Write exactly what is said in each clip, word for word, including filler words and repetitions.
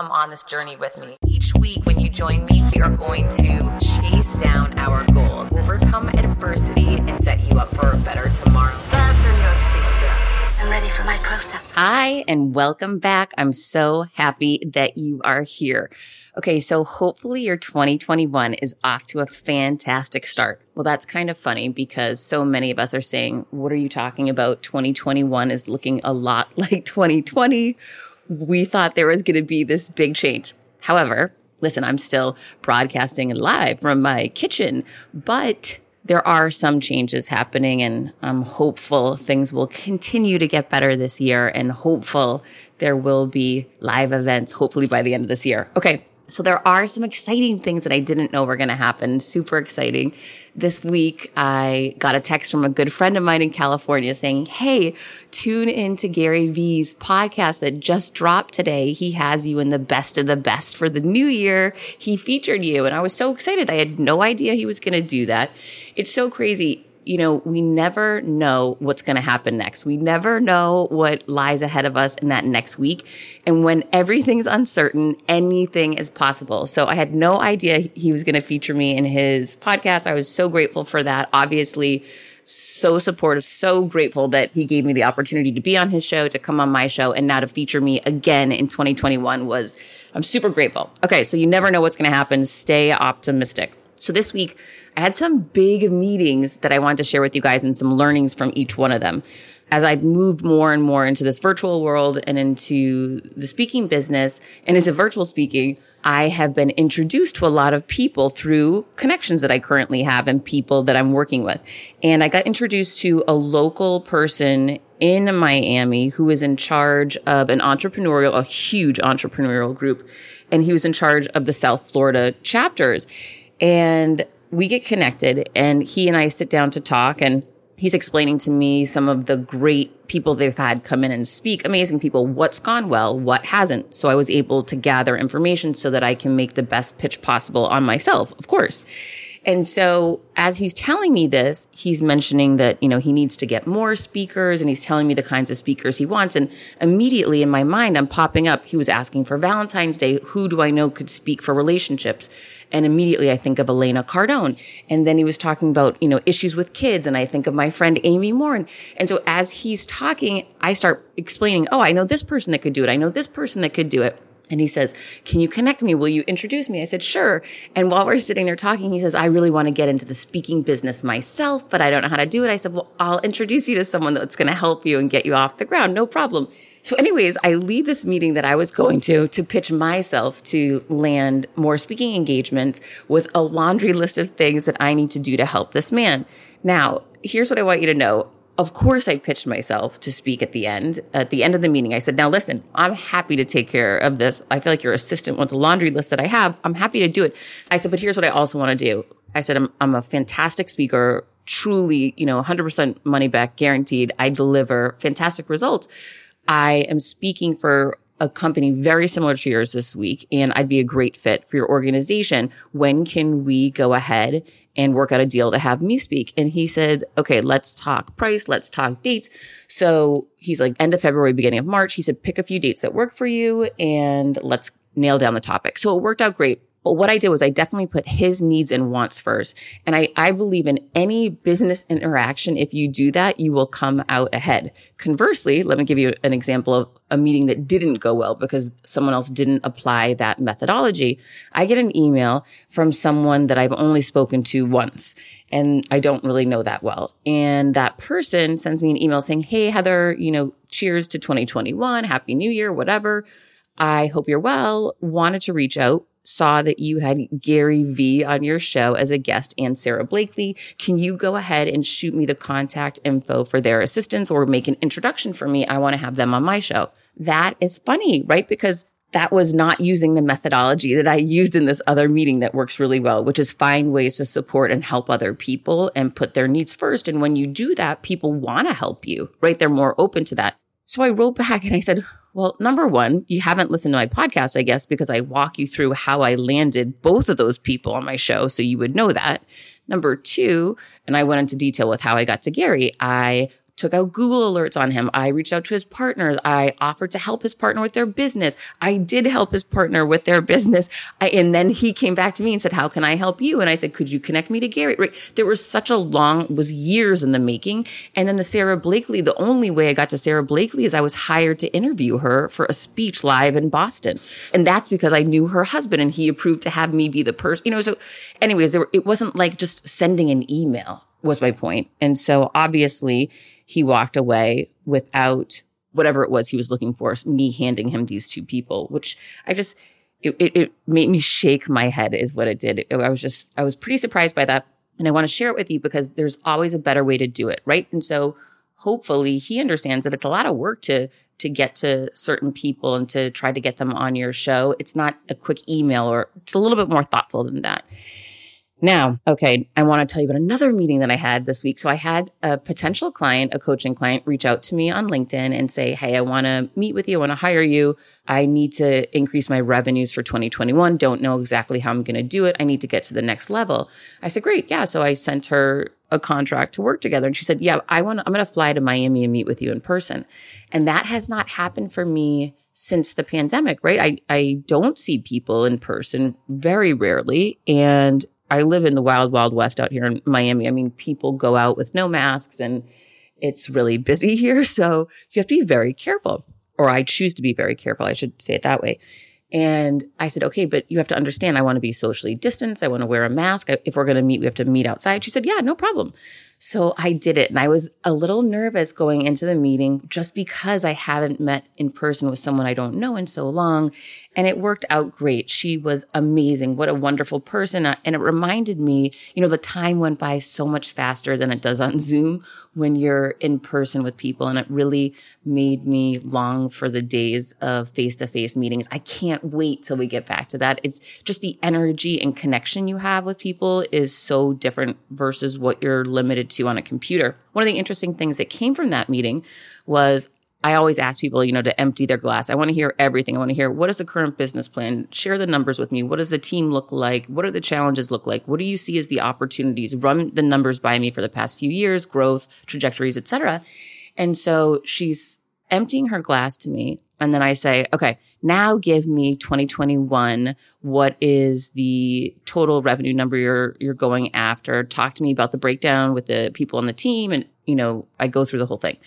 come on this journey with me. Each week when you join me, we are going to chase down our goals, overcome adversity, and set you up for a better tomorrow. Fasten your seatbelts. I'm ready for my close-up. Hi, and welcome back. I'm so happy that you are here. Okay, so hopefully your twenty twenty-one is off to a fantastic start. Well, that's kind of funny because so many of us are saying, what are you talking about? twenty twenty-one is looking a lot like twenty twenty. We thought there was going to be this big change. However, listen, I'm still broadcasting live from my kitchen, but there are some changes happening, and I'm hopeful things will continue to get better this year, and hopeful there will be live events, hopefully by the end of this year. Okay. So there are some exciting things that I didn't know were going to happen. Super exciting. This week, I got a text from a good friend of mine in California saying, hey, tune in to Gary Vee's podcast that just dropped today. He has you in the best of the best for the new year. He featured you. And I was so excited. I had no idea he was going to do that. It's so crazy. You know, we never know what's going to happen next. We never know what lies ahead of us in that next week. And when everything's uncertain, anything is possible. So I had no idea he was going to feature me in his podcast. I was so grateful for that. Obviously, so supportive, so grateful that he gave me the opportunity to be on his show, to come on my show, and now to feature me again in twenty twenty-one was, I'm super grateful. Okay, so you never know what's going to happen. Stay optimistic. So this week, I had some big meetings that I wanted to share with you guys and some learnings from each one of them. As I've moved more and more into this virtual world and into the speaking business and into virtual speaking, I have been introduced to a lot of people through connections that I currently have and people that I'm working with. And I got introduced to a local person in Miami who is in charge of an entrepreneurial, a huge entrepreneurial group. And he was in charge of the South Florida chapters. And we get connected, and he and I sit down to talk, and he's explaining to me some of the great people they've had come in and speak, amazing people, what's gone well, what hasn't. So I was able to gather information so that I can make the best pitch possible on myself, of course. And so as he's telling me this, he's mentioning that, you know, he needs to get more speakers, and he's telling me the kinds of speakers he wants. And immediately in my mind, I'm popping up. He was asking for Valentine's Day. Who do I know could speak for relationships? And immediately I think of Elena Cardone. And then he was talking about, you know, issues with kids. And I think of my friend Amy Moore. And, and so as he's talking, I start explaining, oh, I know this person that could do it. I know this person that could do it. And he says, can you connect me? Will you introduce me? I said, sure. And while we're sitting there talking, he says, I really want to get into the speaking business myself, but I don't know how to do it. I said, well, I'll introduce you to someone that's going to help you and get you off the ground. No problem. So anyways, I leave this meeting that I was going to, to pitch myself to land more speaking engagements with a laundry list of things that I need to do to help this man. Now, here's what I want you to know. Of course, I pitched myself to speak at the end. At the end of the meeting, I said, now listen, I'm happy to take care of this. I feel like your assistant with the laundry list that I have. I'm happy to do it. I said, but here's what I also want to do. I said, I'm, I'm a fantastic speaker, truly, you know, one hundred percent money back guaranteed. I deliver fantastic results. I am speaking for a company very similar to yours this week, and I'd be a great fit for your organization. When can we go ahead and work out a deal to have me speak? And he said, okay, let's talk price. Let's talk dates. So he's like, end of February, beginning of March. He said, pick a few dates that work for you and let's nail down the topic. So it worked out great. But what I did was I definitely put his needs and wants first. And I, I believe in any business interaction, if you do that, you will come out ahead. Conversely, let me give you an example of a meeting that didn't go well because someone else didn't apply that methodology. I get an email from someone that I've only spoken to once, and I don't really know that well. And that person sends me an email saying, hey, Heather, you know, cheers to twenty twenty-one, Happy New Year, whatever. I hope you're well. Wanted to reach out. Saw that you had Gary Vee on your show as a guest and Sarah Blakely. Can you go ahead and shoot me the contact info for their assistants or make an introduction for me? I want to have them on my show. That is funny, right? Because that was not using the methodology that I used in this other meeting that works really well, which is find ways to support and help other people and put their needs first. And when you do that, people want to help you, right? They're more open to that. So I wrote back and I said, well, number one, you haven't listened to my podcast, I guess, because I walk you through how I landed both of those people on my show, so you would know that. Number two, and I went into detail with how I got to Gary, I took out Google alerts on him. I reached out to his partners. I offered to help his partner with their business. I did help his partner with their business. I, and then he came back to me and said, how can I help you? And I said, could you connect me to Gary? Right. There was such a long, it was years in the making. And then the Sara Blakely, the only way I got to Sara Blakely is I was hired to interview her for a speech live in Boston. And that's because I knew her husband and he approved to have me be the person, you know, so anyways, there were, it wasn't like just sending an email was my point. And so obviously he walked away without whatever it was he was looking for, me handing him these two people, which I just, it, it, it made me shake my head is what it did. I was just, I was pretty surprised by that. And I want to share it with you because there's always a better way to do it, right? And so hopefully he understands that it's a lot of work to to get to certain people and to try to get them on your show. It's not a quick email, or it's a little bit more thoughtful than that. Now, okay, I want to tell you about another meeting that I had this week. So I had a potential client, a coaching client, reach out to me on LinkedIn and say, hey, I want to meet with you. I want to hire you. I need to increase my revenues for twenty twenty-one. Don't know exactly how I'm going to do it. I need to get to the next level. I said, great. Yeah. So I sent her a contract to work together. And she said, yeah, I want to, I'm going to fly to Miami and meet with you in person. And that has not happened for me since the pandemic, right? I, I don't see people in person very rarely. And I live in the wild, wild west out here in Miami. I mean, people go out with no masks and it's really busy here. So you have to be very careful, or I choose to be very careful. I should say it that way. And I said, okay, but you have to understand, I want to be socially distanced. I want to wear a mask. If we're going to meet, we have to meet outside. She said, yeah, no problem. So I did it. And I was a little nervous going into the meeting just because I haven't met in person with someone I don't know in so long. And it worked out great. She was amazing. What a wonderful person. And it reminded me, you know, the time went by so much faster than it does on Zoom when you're in person with people. And it really made me long for the days of face-to-face meetings. I can't wait till we get back to that. It's just the energy and connection you have with people is so different versus what you're limited to on a computer. One of the interesting things that came from that meeting was I always ask people, you know, to empty their glass. I want to hear everything. I want to hear, what is the current business plan? Share the numbers with me. What does the team look like? What are the challenges look like? What do you see as the opportunities? Run the numbers by me for the past few years, growth, trajectories, et cetera. And so she's emptying her glass to me. And then I say, okay, now give me twenty twenty-one. What is the total revenue number you're you're going after? Talk to me about the breakdown with the people on the team. And, you know, I go through the whole thing.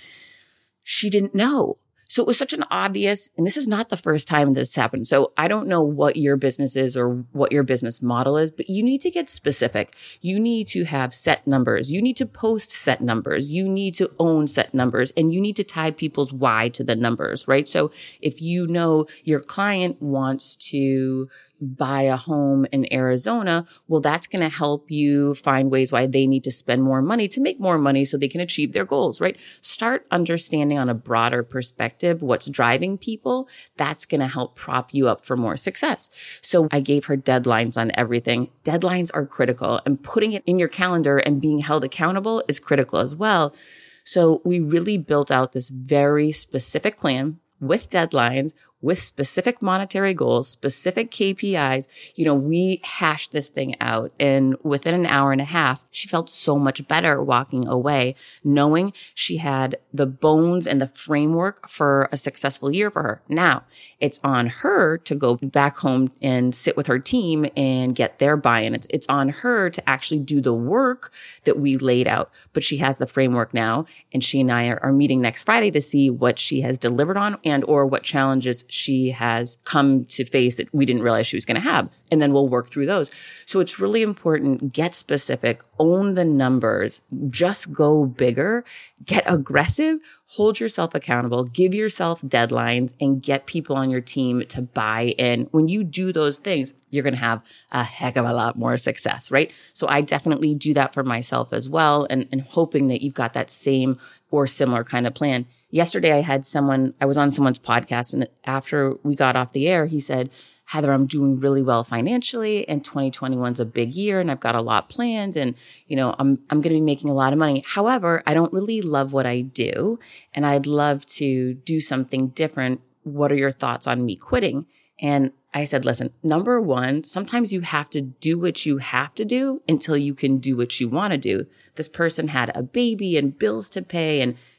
She didn't know. So it was such an obvious, and this is not the first time this happened. So I don't know what your business is or what your business model is, but you need to get specific. You need to have set numbers. You need to post set numbers. You need to own set numbers, and you need to tie people's why to the numbers, right? So if you know your client wants to buy a home in Arizona, well, that's going to help you find ways why they need to spend more money to make more money so they can achieve their goals, right? Start understanding on a broader perspective what's driving people. That's going to help prop you up for more success. So I gave her deadlines on everything. Deadlines are critical, and putting it in your calendar and being held accountable is critical as well. So we really built out this very specific plan with deadlines, with specific monetary goals, specific K P Is. You know, we hashed this thing out, and within an hour and a half, she felt so much better walking away, knowing she had the bones and the framework for a successful year for her. Now, it's on her to go back home and sit with her team and get their buy-in. It's, it's on her to actually do the work that we laid out, but she has the framework now, and she and I are, are meeting next Friday to see what she has delivered on and or what challenges she has come to face that we didn't realize she was going to have. And then we'll work through those. So it's really important. Get specific, own the numbers, just go bigger, get aggressive, hold yourself accountable, give yourself deadlines, and get people on your team to buy in. When you do those things, you're going to have a heck of a lot more success, right? So I definitely do that for myself as well, and, and hoping that you've got that same or similar kind of plan. Yesterday, I had someone, I was on someone's podcast, and after we got off the air, he said, Heather, I'm doing really well financially, and twenty twenty-one's a big year, and I've got a lot planned, and, you know, I'm, I'm going to be making a lot of money. However, I don't really love what I do, and I'd love to do something different. What are your thoughts on me quitting? And I said, listen, number one, sometimes you have to do what you have to do until you can do what you want to do. This person had a baby and bills to pay, and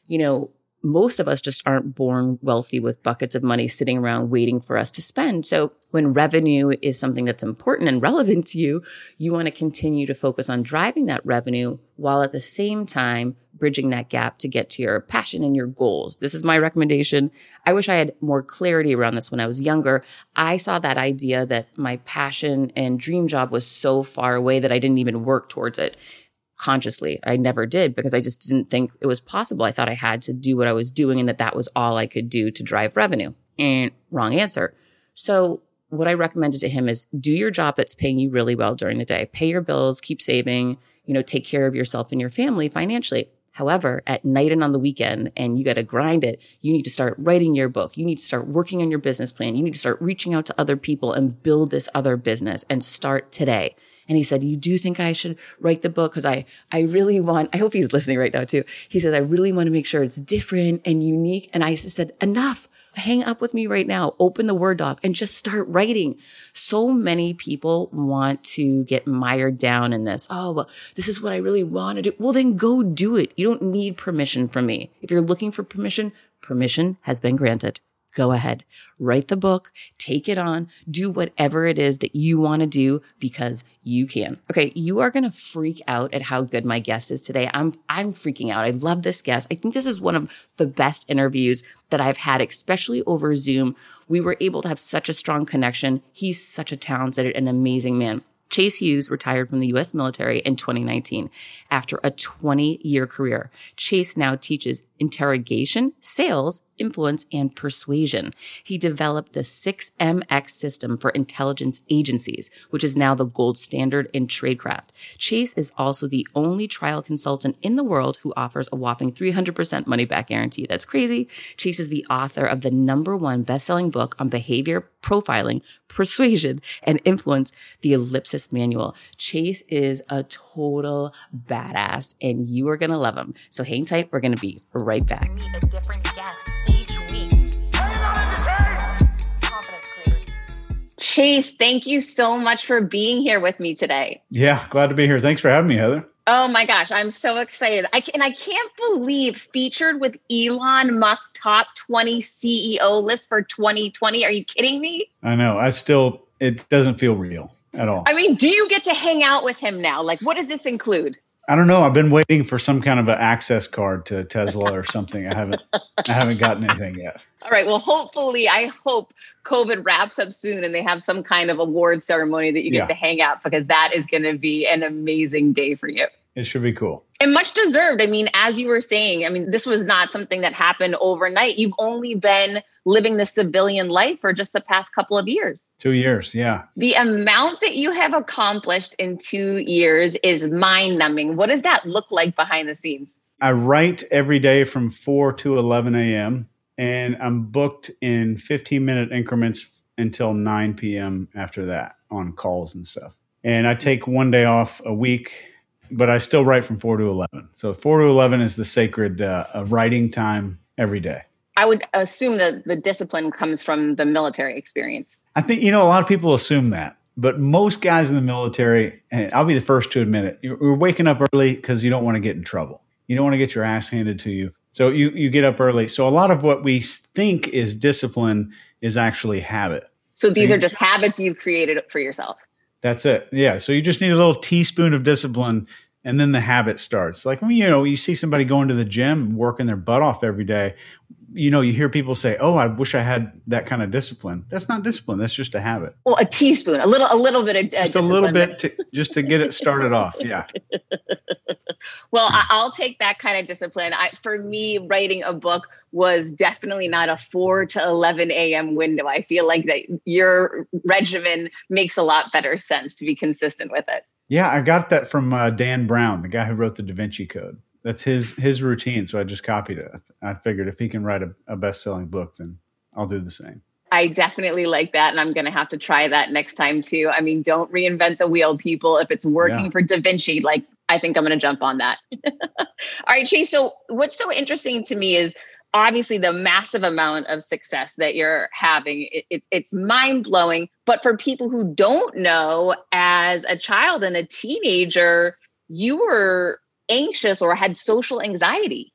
you know, most of us just aren't born wealthy with buckets of money sitting around waiting for us to spend. So when revenue is something that's important and relevant to you, you want to continue to focus on driving that revenue while at the same time bridging that gap to get to your passion and your goals. This is my recommendation. I wish I had more clarity around this when I was younger. I saw that idea that my passion and dream job was so far away that I didn't even work towards it. Consciously, I never did because I just didn't think it was possible. I thought I had to do what I was doing and that that was all I could do to drive revenue. And wrong answer. So what I recommended to him is do your job that's paying you really well during the day. Pay your bills, keep saving, you know, take care of yourself and your family financially. However, at night and on the weekend, and you got to grind it, you need to start writing your book. You need to start working on your business plan. You need to start reaching out to other people and build this other business and start today. And he said, you do think I should write the book? Because I, I really want, I hope he's listening right now too. He says, I really want to make sure it's different and unique. And I said, enough. Hang up with me right now. Open the Word doc and just start writing. So many people want to get mired down in this. Oh, well, this is what I really want to do. Well, then go do it. You don't need permission from me. If you're looking for permission, permission has been granted. Go ahead, write the book, take it on, do whatever it is that you want to do because you can. Okay, you are going to freak out at how good my guest is today. I'm I'm freaking out. I love this guest. I think this is one of the best interviews that I've had, especially over Zoom. We were able to have such a strong connection. He's such a talented and amazing man. Chase Hughes retired from the U S military in twenty nineteen after a twenty-year career. Chase now teaches interrogation, sales, influence, and persuasion. He developed the six M X system for intelligence agencies, which is now the gold standard in tradecraft. Chase is also the only trial consultant in the world who offers a whopping three hundred percent money-back guarantee. That's crazy. Chase is the author of the number one best-selling book on behavior profiling, persuasion, and influence, The Ellipsis Manual. Chase is a total badass, and you are going to love him. So hang tight. We're going to be right back. Meet a different guest each week. Chase, thank you so much for being here with me today. Yeah, glad to be here. Thanks for having me, Heather. Oh my gosh, I'm so excited. I can, and I can't believe featured with Elon Musk top twenty C E O list for twenty twenty. Are you kidding me? I know. I still, it doesn't feel real at all. I mean, do you get to hang out with him now? Like, what does this include? I don't know. I've been waiting for some kind of an access card to Tesla or something. I haven't, I haven't gotten anything yet. All right. Well, hopefully, I hope COVID wraps up soon and they have some kind of award ceremony that you get yeah. to hang out, because that is going to be an amazing day for you. It should be cool. And much deserved. I mean, as you were saying, I mean, this was not something that happened overnight. You've only been living the civilian life for just the past couple of years. Two years, yeah. The amount that you have accomplished in two years is mind-numbing. What does that look like behind the scenes? I write every day from four to eleven a.m. and I'm booked in fifteen-minute increments until nine p.m. after that on calls and stuff. And I take one day off a week, but I still write from four to eleven. So four to eleven is the sacred uh, writing time every day. I would assume that the discipline comes from the military experience. I think, you know, a lot of people assume that, but most guys in the military, and I'll be the first to admit it, you're waking up early because you don't want to get in trouble. You don't want to get your ass handed to you. So you, you get up early. So a lot of what we think is discipline is actually habit. So these so are just habits you've created for yourself. That's it. Yeah. So you just need a little teaspoon of discipline, and then the habit starts. Like, you know, you see somebody going to the gym, working their butt off every day. You know, you hear people say, oh, I wish I had that kind of discipline. That's not discipline. That's just a habit. Well, a teaspoon, a little, a little bit of uh, just a little bit to, just to get it started off. Yeah. Well, I'll take that kind of discipline. I, for me, writing a book was definitely not a four to eleven a.m. window. I feel like that your regimen makes a lot better sense to be consistent with it. Yeah, I got that from uh, Dan Brown, the guy who wrote the Da Vinci Code. That's his his routine, so I just copied it. I figured if he can write a, a best-selling book, then I'll do the same. I definitely like that, and I'm going to have to try that next time too. I mean, don't reinvent the wheel, people. If it's working yeah. for Da Vinci, like, I think I'm going to jump on that. All right, Chase. So what's so interesting to me is obviously the massive amount of success that you're having. It, it, it's mind-blowing. But for people who don't know, as a child and a teenager, you were anxious or had social anxiety.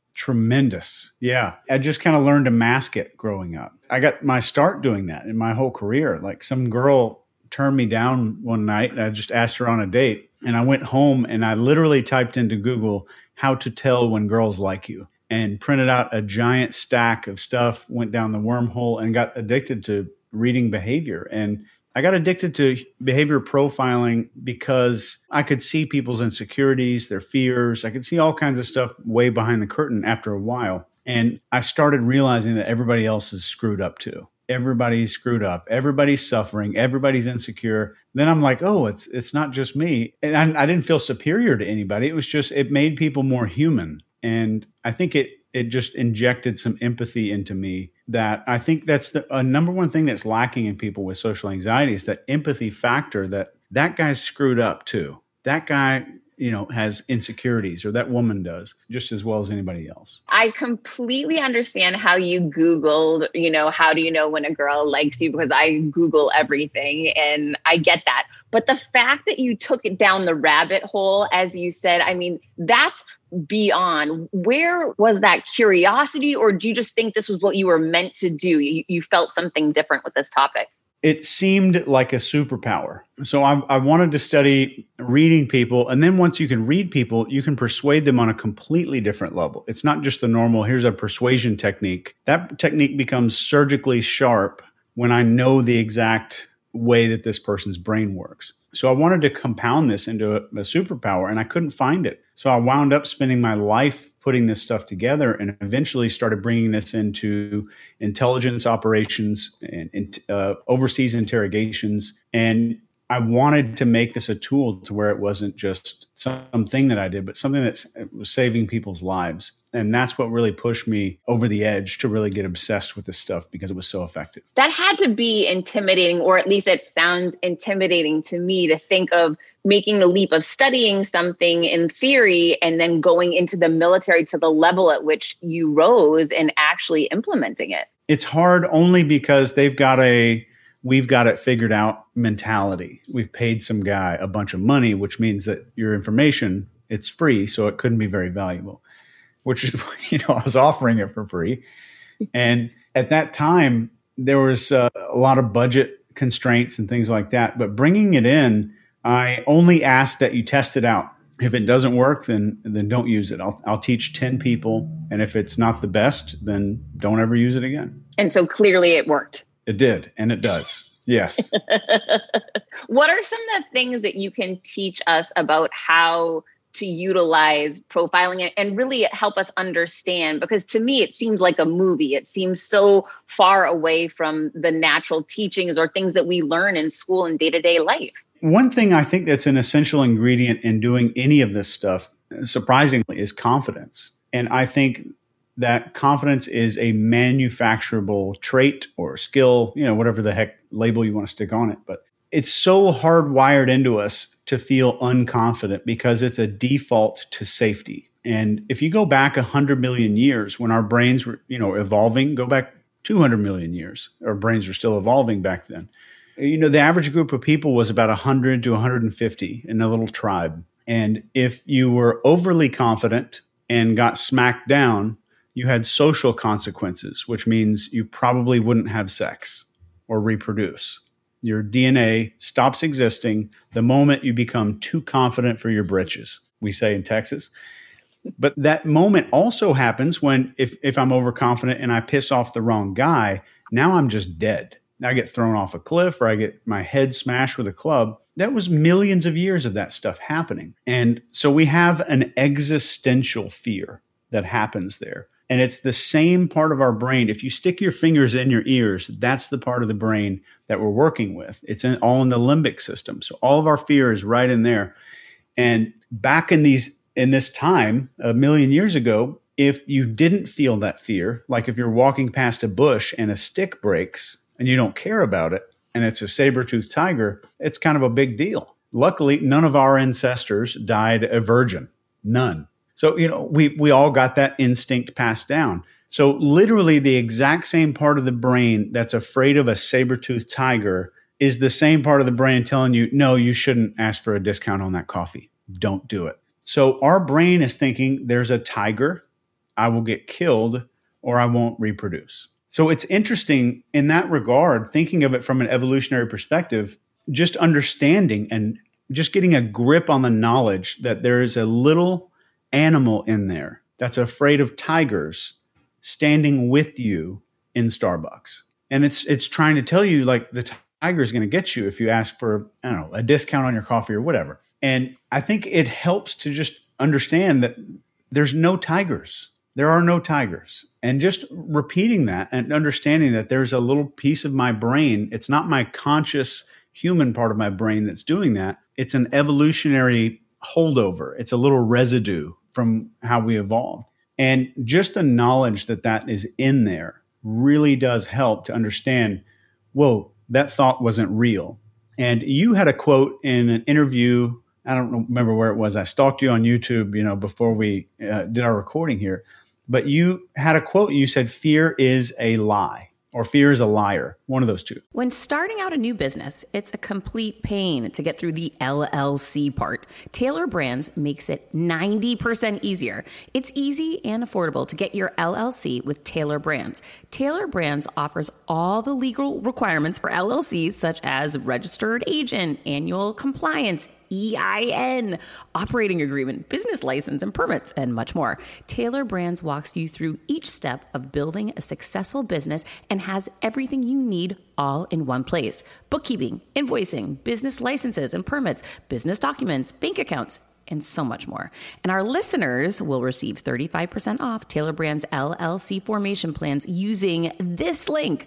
Tremendous. Yeah. I just kind of learned to mask it growing up. I got my start doing that in my whole career. Like some girl turned me down one night and I just asked her on a date. And I went home and I literally typed into Google how to tell when girls like you and printed out a giant stack of stuff, went down the wormhole and got addicted to reading behavior. And I got addicted to behavior profiling because I could see people's insecurities, their fears. I could see all kinds of stuff way behind the curtain after a while. And I started realizing that everybody else is screwed up too. Everybody's screwed up. Everybody's suffering. Everybody's insecure. Then I'm like, oh, it's it's not just me. And I, I didn't feel superior to anybody. It was just, it made people more human. And I think it it just injected some empathy into me that I think that's the uh, number one thing that's lacking in people with social anxiety is that empathy factor that that guy's screwed up too. That guy, you know, has insecurities, or that woman does, just as well as anybody else. I completely understand how you Googled, you know, how do you know when a girl likes you? Because I Google everything and I get that. But the fact that you took it down the rabbit hole, as you said, I mean, that's beyond. Where was that curiosity, or do you just think this was what you were meant to do? You, you felt something different with this topic? It seemed like a superpower. So I, I wanted to study reading people. And then once you can read people, you can persuade them on a completely different level. It's not just the normal, here's a persuasion technique. That technique becomes surgically sharp when I know the exact way that this person's brain works. So I wanted to compound this into a, a superpower, and I couldn't find it. So I wound up spending my life putting this stuff together, and eventually started bringing this into intelligence operations and, and uh, overseas interrogations. And I wanted to make this a tool to where it wasn't just something that I did, but something that was saving people's lives. And that's what really pushed me over the edge to really get obsessed with this stuff, because it was so effective. That had to be intimidating, or at least it sounds intimidating to me, to think of making the leap of studying something in theory and then going into the military to the level at which you rose and actually implementing it. It's hard only because they've got a we've got it figured out mentality. We've paid some guy a bunch of money, which means that your information, it's free, so it couldn't be very valuable, which is, you know, I was offering it for free. And at that time, there was uh, a lot of budget constraints and things like that. But bringing it in, I only ask that you test it out. If it doesn't work, then then don't use it. I'll I'll teach ten people. And if it's not the best, then don't ever use it again. And so clearly it worked. It did. And it does. Yes. What are some of the things that you can teach us about how to utilize profiling and really help us understand? Because to me, it seems like a movie. It seems so far away from the natural teachings or things that we learn in school and day-to-day life. One thing I think that's an essential ingredient in doing any of this stuff, surprisingly, is confidence. And I think that confidence is a manufacturable trait or skill, you know, whatever the heck label you want to stick on it. But it's so hardwired into us to feel unconfident because it's a default to safety. And if you go back one hundred million years when our brains were, you know, evolving, go back two hundred million years, our brains were still evolving back then. You know, the average group of people was about one hundred to one hundred fifty in a little tribe. And if you were overly confident and got smacked down, you had social consequences, which means you probably wouldn't have sex or reproduce. Your D N A stops existing the moment you become too confident for your britches, we say in Texas. But that moment also happens when if, if I'm overconfident and I piss off the wrong guy, now I'm just dead. I get thrown off a cliff or I get my head smashed with a club. That was millions of years of that stuff happening. And so we have an existential fear that happens there. And it's the same part of our brain. If you stick your fingers in your ears, that's the part of the brain that we're working with. It's in, all in the limbic system. So all of our fear is right in there. And back in these in this time, a million years ago, if you didn't feel that fear, like if you're walking past a bush and a stick breaks and you don't care about it, and it's a saber-toothed tiger, it's kind of a big deal. Luckily, none of our ancestors died a virgin. None. So, you know, we, we all got that instinct passed down. So literally the exact same part of the brain that's afraid of a saber-toothed tiger is the same part of the brain telling you, no, you shouldn't ask for a discount on that coffee. Don't do it. So our brain is thinking there's a tiger. I will get killed or I won't reproduce. So it's interesting in that regard, thinking of it from an evolutionary perspective, just understanding and just getting a grip on the knowledge that there is a little animal in there that's afraid of tigers standing with you in Starbucks. And it's it's trying to tell you, like, the tiger is going to get you if you ask for, I don't know, a discount on your coffee or whatever. And I think it helps to just understand that there's no tigers. There are no tigers. And just repeating that and understanding that there's a little piece of my brain, it's not my conscious human part of my brain that's doing that. It's an evolutionary holdover. It's a little residue from how we evolved. And just the knowledge that that is in there really does help to understand, whoa, that thought wasn't real. And you had a quote in an interview, I don't remember where it was. I stalked you on YouTube, you know, before we uh, did our recording here. But you had a quote, you said, fear is a lie. Or fear is a liar, one of those two. When starting out a new business, it's a complete pain to get through the L L C part. Tailor Brands makes it ninety percent easier. It's easy and affordable to get your L L C with Tailor Brands. Tailor Brands offers all the legal requirements for L L Cs, such as registered agent, annual compliance, E I N, operating agreement, business license, and permits, and much more. Tailor Brands walks you through each step of building a successful business and has everything you need all in one place. Bookkeeping, invoicing, business licenses and permits, business documents, bank accounts, and so much more. And our listeners will receive thirty-five percent off Tailor Brands L L C formation plans using this link,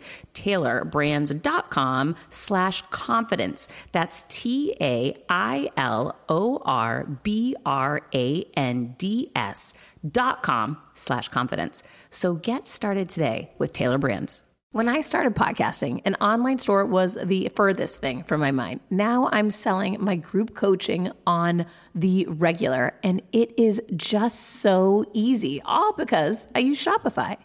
tailorbrands.com slash confidence. That's T A I L O R B R A N D S dot com slash confidence. So get started today with Tailor Brands. When I started podcasting, an online store was the furthest thing from my mind. Now I'm selling my group coaching on the regular, and it is just so easy, all because I use Shopify.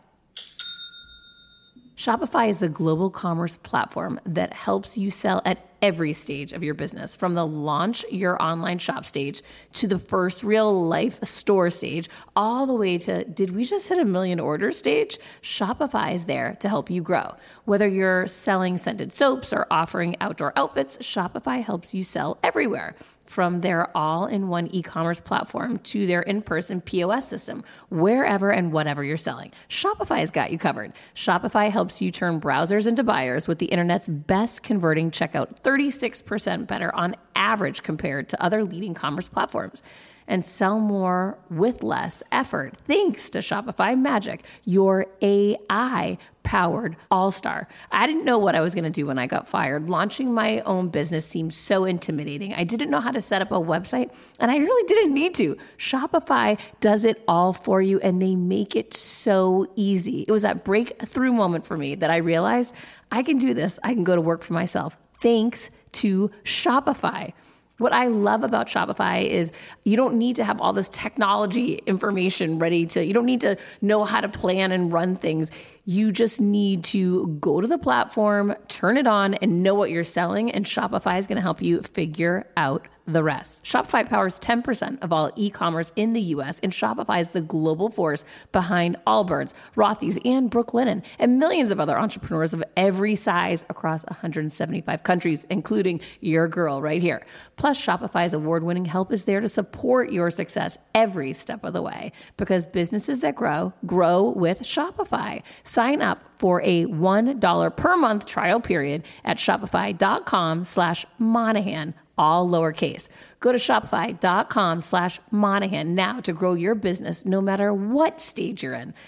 Shopify is the global commerce platform that helps you sell at every stage of your business, from the launch your online shop stage to the first real life store stage, all the way to, did we just hit a million orders stage? Shopify is there to help you grow. Whether you're selling scented soaps or offering outdoor outfits, Shopify helps you sell everywhere. From their all-in-one e-commerce platform to their in-person P O S system, wherever and whatever you're selling, Shopify's got you covered. Shopify helps you turn browsers into buyers with the internet's best converting checkout, thirty-six percent better on average compared to other leading commerce platforms, and sell more with less effort thanks to Shopify Magic, your A I-powered all-star. I didn't know what I was going to do when I got fired. Launching my own business seemed so intimidating. I didn't know how to set up a website, and I really didn't need to. Shopify does it all for you, and they make it so easy. It was that breakthrough moment for me that I realized I can do this. I can go to work for myself thanks to Shopify. What I love about Shopify is you don't need to have all this technology information ready to, you don't need to know how to plan and run things. You just need to go to the platform, turn it on, and know what you're selling, and Shopify is going to help you figure out the rest. Shopify powers ten percent of all e-commerce in the U S, and Shopify is the global force behind Allbirds, Rothy's, and Brooklinen, and millions of other entrepreneurs of every size across one hundred seventy-five countries, including your girl right here. Plus, Shopify's award-winning help is there to support your success every step of the way, because businesses that grow, grow with Shopify. Sign up for a one dollar per month trial period at shopify.com slash Monahan, all lowercase. Go to shopify.com slash Monahan now to grow your business no matter what stage you're in.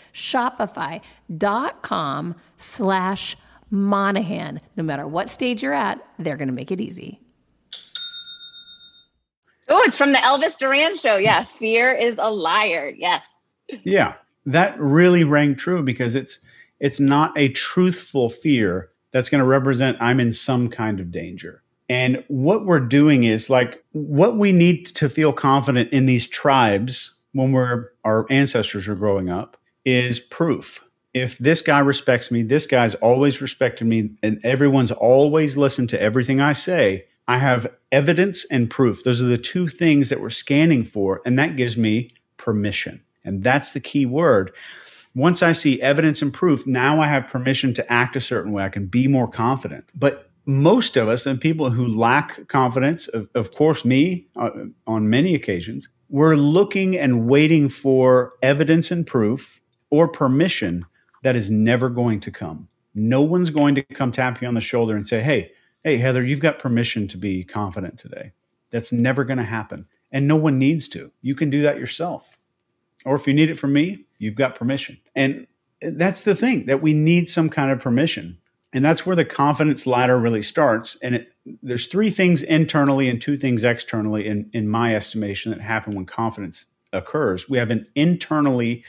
Shopify.com slash Monahan. No matter what stage you're at, they're going to make it easy. Oh, it's from the Elvis Duran show. Yeah. Fear is a liar. Yes. Yeah. That really rang true, because it's it's not a truthful fear that's going to represent I'm in some kind of danger. And what we're doing is, like, what we need to feel confident in these tribes when we're our ancestors are growing up is proof. If this guy respects me, this guy's always respected me, and everyone's always listened to everything I say, I have evidence and proof. Those are the two things that we're scanning for, and that gives me permission. And that's the key word. Once I see evidence and proof, now I have permission to act a certain way. I can be more confident. But most of us and people who lack confidence, of, of course, me uh, on many occasions, we're looking and waiting for evidence and proof or permission that is never going to come. No one's going to come tap you on the shoulder and say, hey, hey, Heather, you've got permission to be confident today. That's never going to happen. And no one needs to. You can do that yourself. Or if you need it from me, you've got permission. And that's the thing, that we need some kind of permission. And that's where the confidence ladder really starts. And it, there's three things internally and two things externally, in, in my estimation, that happen when confidence occurs. We have an internally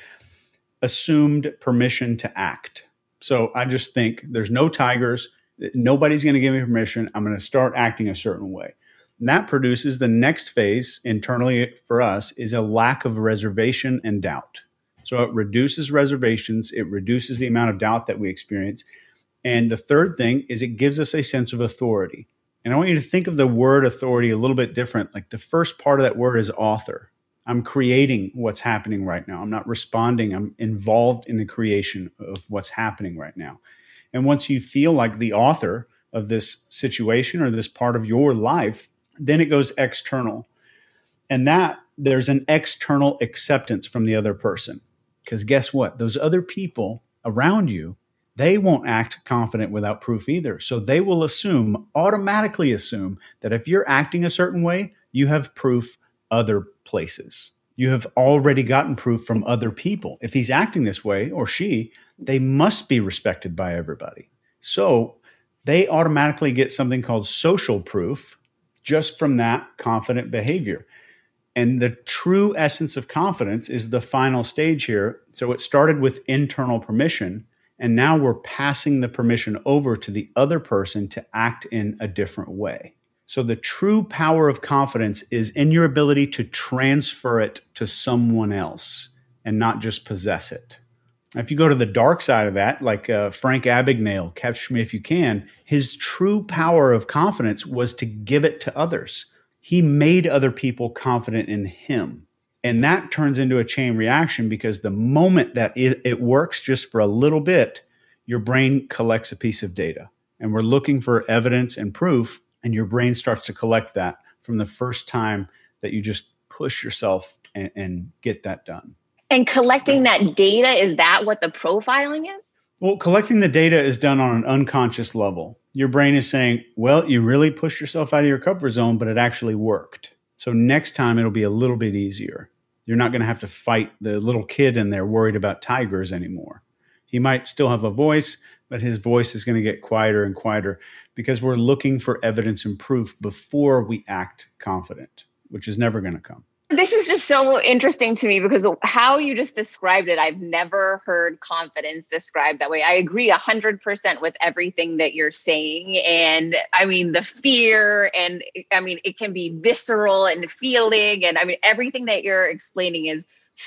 assumed permission to act. So I just think there's no tigers. Nobody's going to give me permission. I'm going to start acting a certain way. And that produces the next phase internally for us is a lack of reservation and doubt. So it reduces reservations. It reduces the amount of doubt that we experience. And the third thing is it gives us a sense of authority. And I want you to think of the word authority a little bit different. Like the first part of that word is author. I'm creating what's happening right now. I'm not responding. I'm involved in the creation of what's happening right now. And once you feel like the author of this situation or this part of your life, then it goes external. And that there's an external acceptance from the other person. Because guess what? Those other people around you, they won't act confident without proof either. So they will assume, automatically assume, that if you're acting a certain way, you have proof other places. You have already gotten proof from other people. If he's acting this way, or she, they must be respected by everybody. So they automatically get something called social proof just from that confident behavior. And the true essence of confidence is the final stage here. So it started with internal permission, and now we're passing the permission over to the other person to act in a different way. So the true power of confidence is in your ability to transfer it to someone else and not just possess it. If you go to the dark side of that, like uh, Frank Abagnale, Catch Me If You Can, his true power of confidence was to give it to others. He made other people confident in him. And that turns into a chain reaction because the moment that it, it works just for a little bit, your brain collects a piece of data. And we're looking for evidence and proof, and your brain starts to collect that from the first time that you just push yourself and, and get that done. And collecting that data, is that what the profiling is? Well, collecting the data is done on an unconscious level. Your brain is saying, well, you really pushed yourself out of your comfort zone, but it actually worked. So next time it'll be a little bit easier. You're not going to have to fight the little kid in there worried about tigers anymore. He might still have a voice, but his voice is going to get quieter and quieter because we're looking for evidence and proof before we act confident, which is never going to come. This is just so interesting to me because how you just described it, I've never heard confidence described that way. I agree one hundred percent with everything that you're saying. And I mean, the fear and I mean, it can be visceral and feeling. And I mean, everything that you're explaining is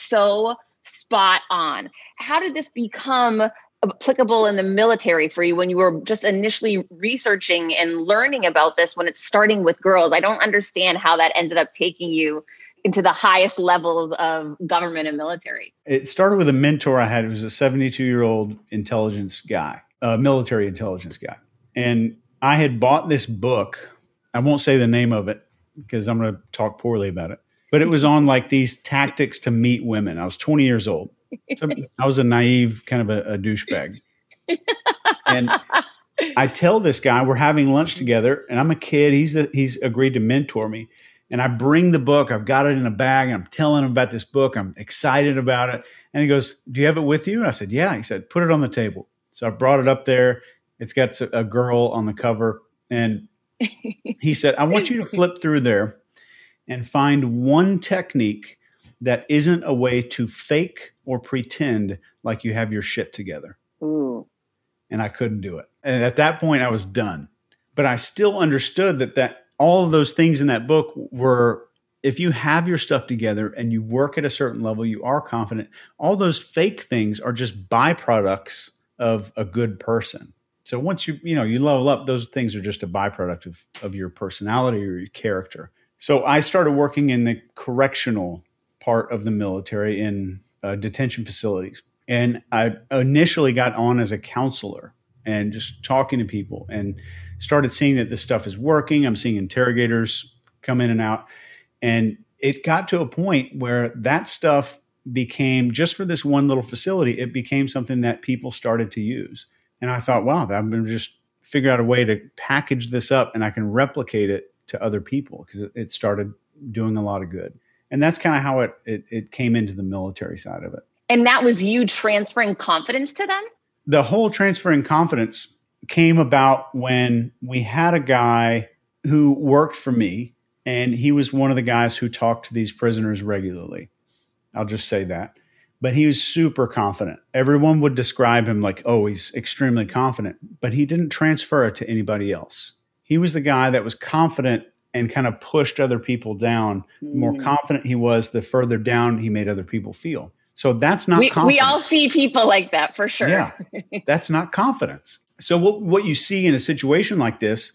so spot on. How did this become applicable in the military for you when you were just initially researching and learning about this when it's starting with girls? I don't understand how that ended up taking you into the highest levels of government and military. It started with a mentor I had who was a seventy-two-year-old intelligence guy, a military intelligence guy. And I had bought this book. I won't say the name of it because I'm going to talk poorly about it. But it was on like these tactics to meet women. I was twenty years old. So I was a naive kind of a, a douchebag. And I tell this guy, we're having lunch together, and I'm a kid. He's the, he's agreed to mentor me. And I bring the book. I've got it in a bag. And I'm telling him about this book. I'm excited about it. And he goes, do you have it with you? And I said, yeah. He said, put it on the table. So I brought it up there. It's got a girl on the cover. And he said, I want you to flip through there and find one technique that isn't a way to fake or pretend like you have your shit together. Ooh. And I couldn't do it. And at that point, I was done. But I still understood that that all of those things in that book were, if you have your stuff together and you work at a certain level, you are confident. All those fake things are just byproducts of a good person. So once you, you know, you level up, those things are just a byproduct of, of your personality or your character. So I started working in the correctional part of the military in uh, detention facilities. And I initially got on as a counselor and just talking to people and started seeing that this stuff is working. I'm seeing interrogators come in and out. And it got to a point where that stuff became, just for this one little facility, it became something that people started to use. And I thought, wow, I'm going to just figure out a way to package this up and I can replicate it to other people because it, it started doing a lot of good. And that's kind of how it, it it came into the military side of it. And that was you transferring confidence to them? The whole transferring confidence came about when we had a guy who worked for me, and he was one of the guys who talked to these prisoners regularly. I'll just say that. But he was super confident. Everyone would describe him like, oh, he's extremely confident, but he didn't transfer it to anybody else. He was the guy that was confident and kind of pushed other people down. The more confident he was, the further down he made other people feel. So that's not we, confidence. We all see people like that for sure. Yeah, that's not confidence. So what, what you see in a situation like this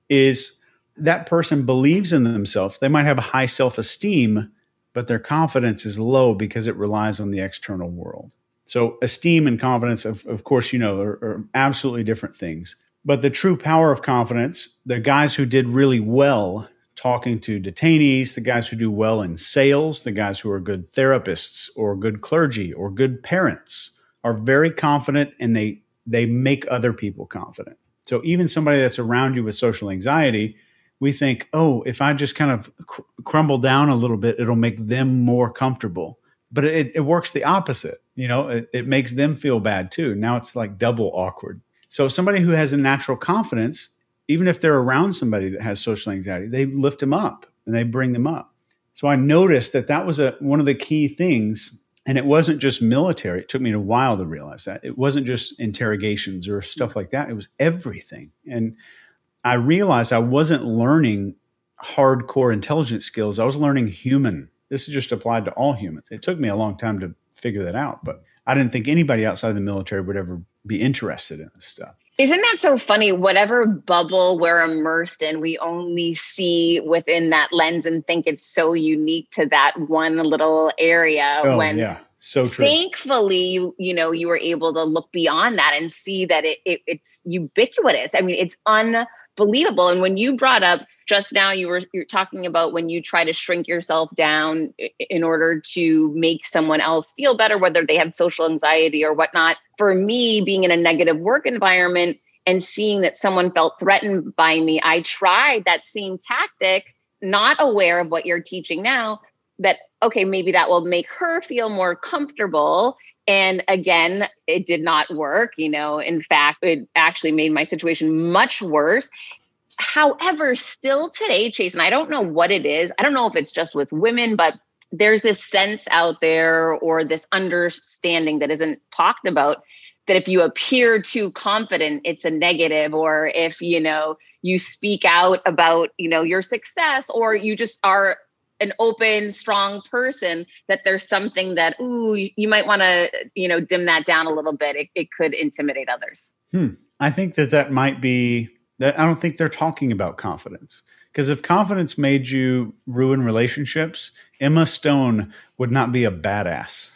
is that person believes in themselves. They might have a high self-esteem, but their confidence is low because it relies on the external world. So esteem and confidence, of, of course, you know, are, are absolutely different things. But the true power of confidence, the guys who did really well talking to detainees, the guys who do well in sales, the guys who are good therapists or good clergy or good parents are very confident, and they they make other people confident. So even somebody that's around you with social anxiety, we think, oh, if I just kind of cr- crumble down a little bit, it'll make them more comfortable. But it, it works the opposite. You know, it, it makes them feel bad too. Now it's like double awkward. So somebody who has a natural confidence, even if they're around somebody that has social anxiety, they lift them up and they bring them up. So I noticed that that was a, one of the key things. And it wasn't just military. It took me a while to realize that. It wasn't just interrogations or stuff like that. It was everything. And I realized I wasn't learning hardcore intelligence skills. I was learning human. This is just applied to all humans. It took me a long time to figure that out, but I didn't think anybody outside the military would ever be interested in this stuff. Isn't that so funny? Whatever bubble we're immersed in, we only see within that lens and think it's so unique to that one little area. Oh, when yeah. So true. Thankfully, you, you know, you were able to look beyond that and see that it, it it's ubiquitous. I mean, it's unbelievable. And when you brought up just now, you were you're talking about when you try to shrink yourself down in order to make someone else feel better, whether they have social anxiety or whatnot. For me, being in a negative work environment and seeing that someone felt threatened by me, I tried that same tactic, not aware of what you're teaching now, that, okay, maybe that will make her feel more comfortable. And again, it did not work. You know, in fact, it actually made my situation much worse. However, still today, Chase, and I don't know what it is. I don't know if it's just with women, but there's this sense out there or this understanding that isn't talked about that if you appear too confident, it's a negative, or if, you know, you speak out about, you know, your success, or you just are an open, strong person, that there's something that, ooh, you might want to, you know, dim that down a little bit. It, it could intimidate others. Hmm. I think that that might be that. I don't think they're talking about confidence, because if confidence made you ruin relationships, Emma Stone would not be a badass.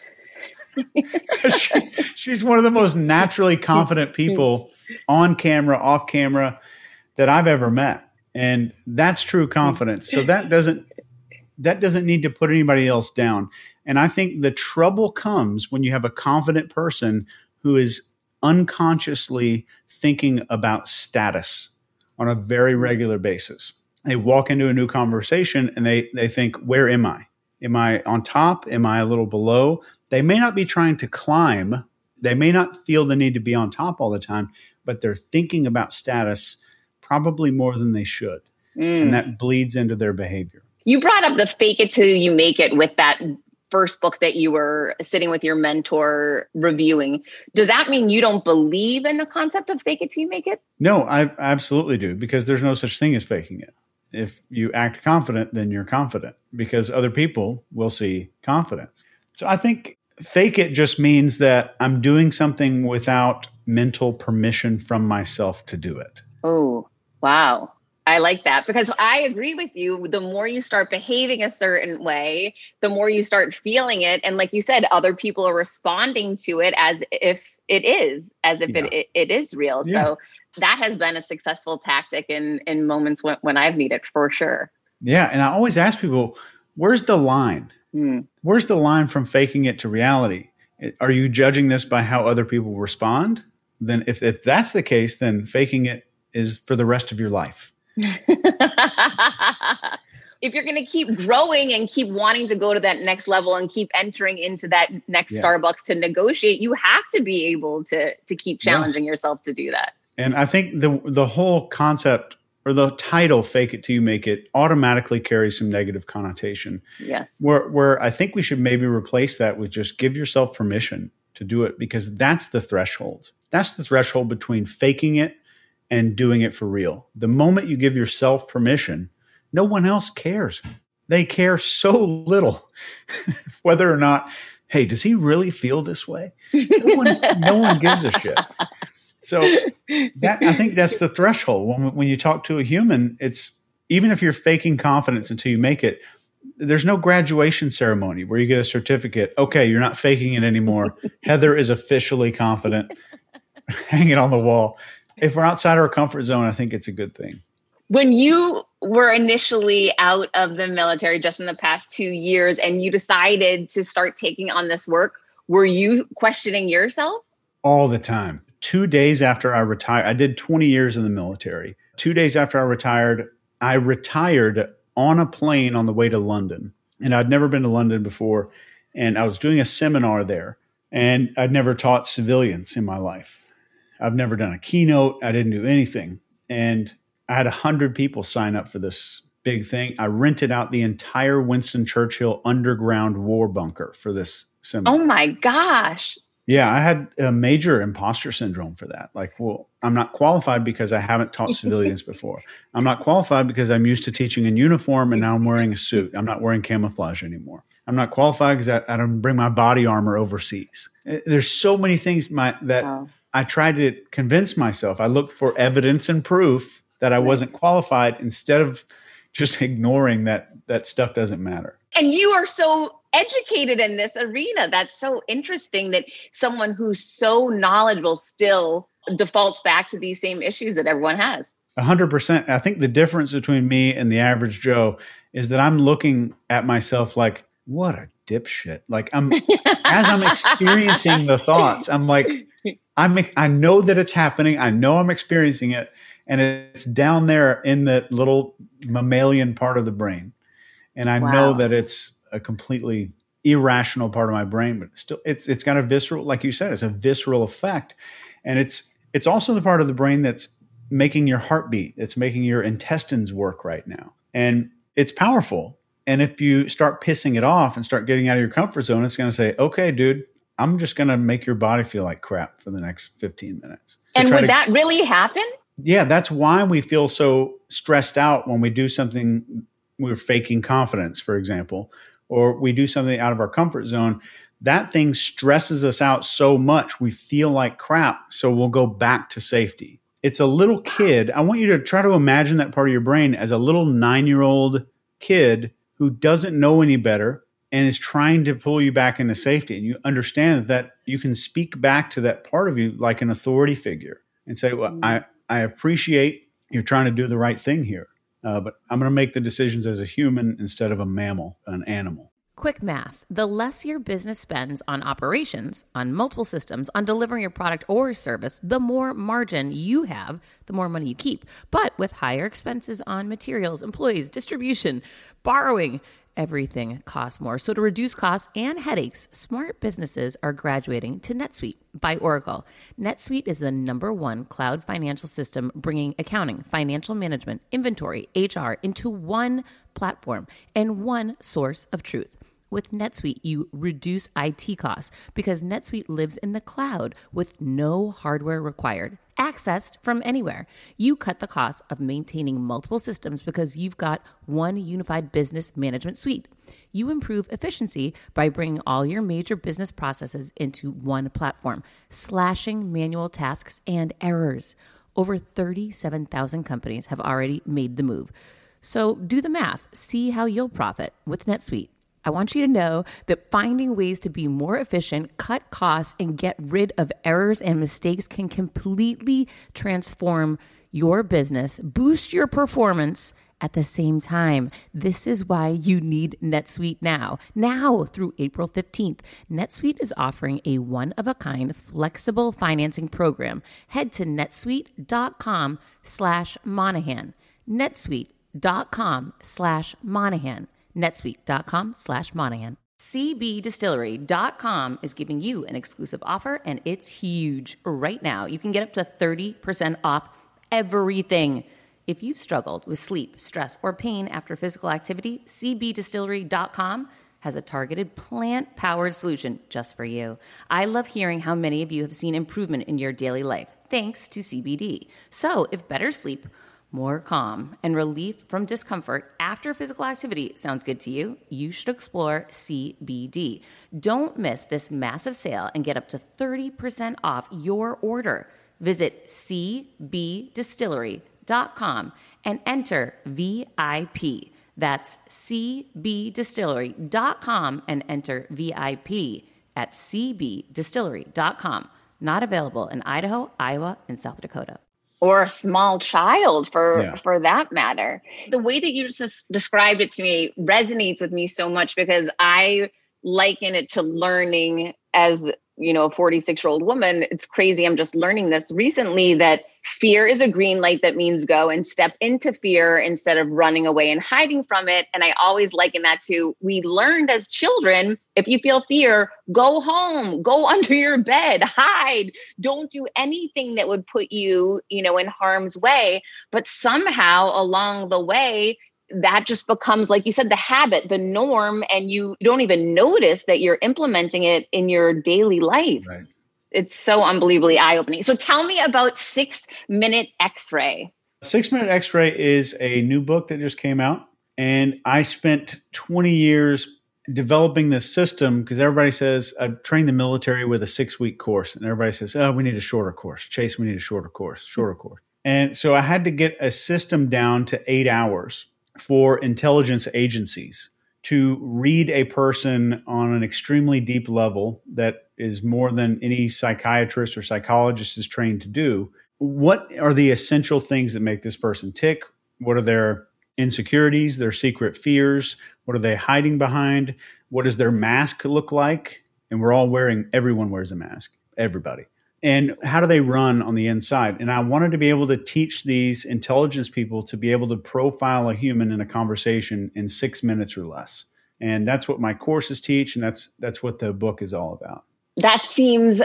she, she's one of the most naturally confident people on camera, off camera that I've ever met. And that's true confidence. So that doesn't, that doesn't need to put anybody else down. And I think the trouble comes when you have a confident person who is unconsciously thinking about status on a very regular basis. They walk into a new conversation and they, they think, where am I? Am I on top? Am I a little below? They may not be trying to climb. They may not feel the need to be on top all the time, but they're thinking about status probably more than they should. Mm. And that bleeds into their behavior. You brought up the fake it till you make it with that first book that you were sitting with your mentor reviewing. Does that mean you don't believe in the concept of fake it till you make it? No, I absolutely do, because there's no such thing as faking it. If you act confident, then you're confident, because other people will see confidence. So I think fake it just means that I'm doing something without mental permission from myself to do it. Oh, wow. I like that because I agree with you. The more you start behaving a certain way, the more you start feeling it. And like you said, other people are responding to it as if it is, as if yeah. it, it it is real. Yeah. So that has been a successful tactic in, in moments when, when I've needed for sure. Yeah. And I always ask people, where's the line? Hmm. Where's the line from faking it to reality? Are you judging this by how other people respond? Then if, if that's the case, then faking it is for the rest of your life. If you're going to keep growing and keep wanting to go to that next level and keep entering into that next yeah. Starbucks to negotiate, you have to be able to to keep challenging yeah. yourself to do that. And I think the the whole concept or the title "Fake It Till You Make It" automatically carries some negative connotation. Yes. Where where I think we should maybe replace that with just give yourself permission to do it, because that's the threshold. That's the threshold between faking it and doing it for real. The moment you give yourself permission, no one else cares. They care so little whether or not, hey, does he really feel this way? No one, no one gives a shit. So that, I think that's the threshold. When, when you talk to a human, it's even if you're faking confidence until you make it, there's no graduation ceremony where you get a certificate. Okay, you're not faking it anymore. Heather is officially confident. Hang it on the wall. If we're outside our comfort zone, I think it's a good thing. When you were initially out of the military just in the past two years and you decided to start taking on this work, were you questioning yourself? All the time. Two days after I retired, I did twenty years in the military. Two days after I retired, I retired on a plane on the way to London. And I'd never been to London before. And I was doing a seminar there. And I'd never taught civilians in my life. I've never done a keynote. I didn't do anything. And I had one hundred people sign up for this big thing. I rented out the entire Winston Churchill underground war bunker for this seminar. Oh my gosh. Yeah, I had a major imposter syndrome for that. Like, well, I'm not qualified because I haven't taught civilians before. I'm not qualified because I'm used to teaching in uniform and now I'm wearing a suit. I'm not wearing camouflage anymore. I'm not qualified because I, I don't bring my body armor overseas. There's so many things my, that wow. I tried to convince myself. I looked for evidence and proof that I wasn't qualified instead of just ignoring that that stuff doesn't matter. And you are so educated in this arena. That's so interesting that someone who's so knowledgeable still defaults back to these same issues that everyone has. A hundred percent. I think the difference between me and the average Joe is that I'm looking at myself like, what a dipshit. Like I'm, as I'm experiencing the thoughts, I'm like, I'm, I know that it's happening. I know I'm experiencing it. And it's down there in that little mammalian part of the brain. And I wow. know that it's a completely irrational part of my brain, but it's still, it's, it's got a visceral, like you said, it's a visceral effect. And it's, it's also the part of the brain that's making your heart beat. It's making your intestines work right now. And it's powerful. And if you start pissing it off and start getting out of your comfort zone, it's going to say, okay, dude, I'm just going to make your body feel like crap for the next fifteen minutes. So and would to, that really happen? Yeah, that's why we feel so stressed out when we do something. We're faking confidence, for example, or we do something out of our comfort zone. That thing stresses us out so much we feel like crap. So we'll go back to safety. It's a little kid. I want you to try to imagine that part of your brain as a little nine-year-old kid who doesn't know any better and is trying to pull you back into safety. And you understand that you can speak back to that part of you like an authority figure and say, well, I, I appreciate you're trying to do the right thing here, uh, but I'm going to make the decisions as a human instead of a mammal, an animal. Quick math. The less your business spends on operations, on multiple systems, on delivering your product or service, the more margin you have, the more money you keep. But with higher expenses on materials, employees, distribution, borrowing, everything costs more. So to reduce costs and headaches, smart businesses are graduating to NetSuite by Oracle. NetSuite is the number one cloud financial system bringing accounting, financial management, inventory, H R into one platform and one source of truth. With NetSuite, you reduce I T costs because NetSuite lives in the cloud with no hardware required, accessed from anywhere. You cut the cost of maintaining multiple systems because you've got one unified business management suite. You improve efficiency by bringing all your major business processes into one platform, slashing manual tasks and errors. Over thirty-seven thousand companies have already made the move. So do the math. See how you'll profit with NetSuite. I want you to know that finding ways to be more efficient, cut costs, and get rid of errors and mistakes can completely transform your business, boost your performance at the same time. This is why you need NetSuite now. Now through April fifteenth, NetSuite is offering a one-of-a-kind flexible financing program. Head to netsuite.com slash Monahan. netsuite.com slash Monahan. netsuite.com slash Monahan. C B Distillery dot com is giving you an exclusive offer, and it's huge. Right now, you can get up to thirty percent off everything. If you've struggled with sleep, stress, or pain after physical activity, C B Distillery dot com has a targeted plant-powered solution just for you. I love hearing how many of you have seen improvement in your daily life thanks to C B D. So if better sleep, more calm, and relief from discomfort after physical activity sounds good to you, you should explore C B D. Don't miss this massive sale and get up to thirty percent off your order. Visit C B Distillery dot com and enter V I P. That's C B Distillery dot com and enter V I P at C B Distillery dot com. Not available in Idaho, Iowa, and South Dakota. Or a small child for, Yeah. for that matter. The way that you just described it to me resonates with me so much because I liken it to learning as, you know, a forty-six year old woman. It's crazy. I'm just learning this recently that fear is a green light that means go and step into fear instead of running away and hiding from it. And I always liken that to, we learned as children, if you feel fear, go home, go under your bed, hide, don't do anything that would put you, you know, in harm's way. But somehow along the way, that just becomes, like you said, the habit, the norm, and you don't even notice that you're implementing it in your daily life. Right. It's so unbelievably eye-opening. So tell me about Six Minute X-Ray. Six Minute X-Ray is a new book that just came out. And I spent twenty years developing this system because everybody says, I trained the military with a six-week course. And everybody says, oh, we need a shorter course. Chase, we need a shorter course, shorter course. And so I had to get a system down to eight hours for intelligence agencies to read a person on an extremely deep level that is more than any psychiatrist or psychologist is trained to do. What are the essential things that make this person tick? What are their insecurities, their secret fears? What are they hiding behind? What does their mask look like? And we're all wearing, everyone wears a mask, everybody. And how do they run on the inside? And I wanted to be able to teach these intelligence people to be able to profile a human in a conversation in six minutes or less. And that's what my courses teach. And that's that's what the book is all about. That seems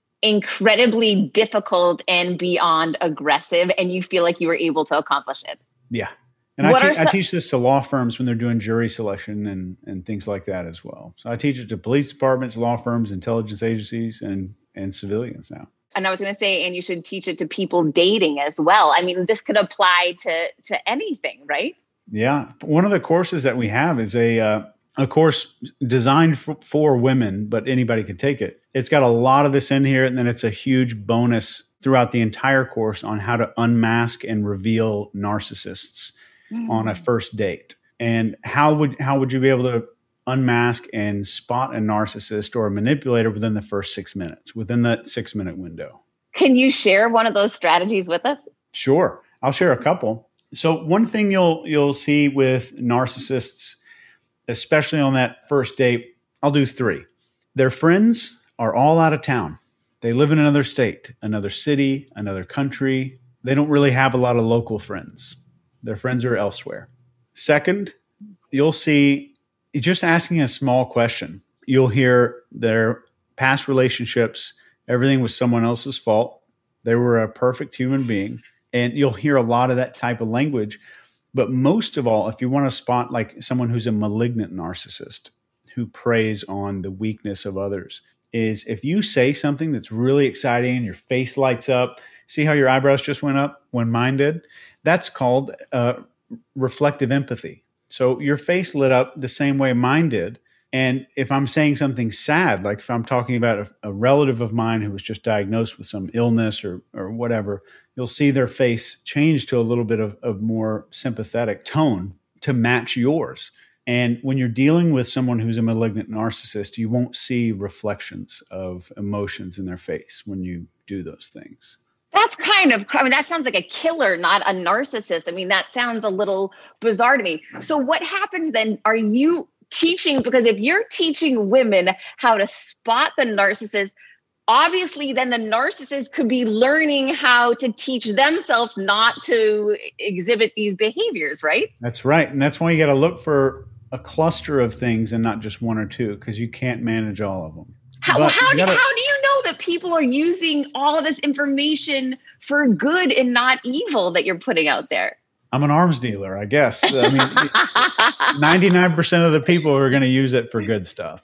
incredibly difficult and beyond aggressive. And you feel like you were able to accomplish it. Yeah. And I, What te- are I some- teach this to law firms when they're doing jury selection and, and things like that as well. So I teach it to police departments, law firms, intelligence agencies, and and civilians now. And I was going to say, and you should teach it to people dating as well. I mean, this could apply to to anything, right? Yeah. One of the courses that we have is a uh, a course designed for, for women, but anybody can take it. It's got a lot of this in here, and then it's a huge bonus throughout the entire course on how to unmask and reveal narcissists mm. on a first date. And how would how would you be able to unmask and spot a narcissist or a manipulator within the first six minutes, within that six minute window? Can you share one of those strategies with us? Sure. I'll share a couple. So one thing you'll you'll see with narcissists, especially on that first date, I'll do three. Their friends are all out of town. They live in another state, another city, another country. They don't really have a lot of local friends. Their friends are elsewhere. Second, you'll see just asking a small question. You'll hear their past relationships, everything was someone else's fault. They were a perfect human being. And you'll hear a lot of that type of language. But most of all, if you want to spot like someone who's a malignant narcissist who preys on the weakness of others, is if you say something that's really exciting and your face lights up, see how your eyebrows just went up when mine did? That's called uh, reflective empathy. So your face lit up the same way mine did And if I'm saying something sad, like if I'm talking about a, a relative of mine who was just diagnosed with some illness or or whatever, you'll see their face change to a little bit of, of more sympathetic tone to match yours. And when you're dealing with someone who's a malignant narcissist, you won't see reflections of emotions in their face when you do those things. That's kind of, I mean, that sounds like a killer, not a narcissist. I mean, that sounds a little bizarre to me. So what happens then? Are you teaching, because if you're teaching women how to spot the narcissist, obviously then the narcissist could be learning how to teach themselves not to exhibit these behaviors, right? That's right. And that's why you got to look for a cluster of things and not just one or two, because you can't manage all of them. How, well, how, do, gotta, how do you know that people are using all of this information for good and not evil that you're putting out there? I'm an arms dealer, I guess. I mean, ninety-nine percent of the people are going to use it for good stuff.